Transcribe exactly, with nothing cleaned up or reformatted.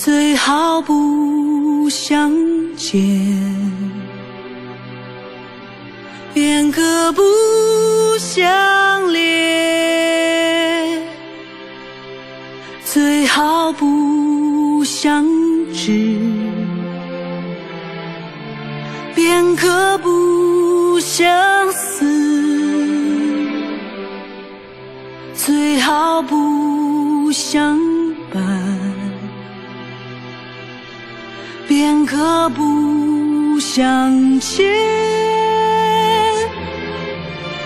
最好不相见，便可不相恋，最好不相知，便可不相思，最好不相伴，便可不相欠。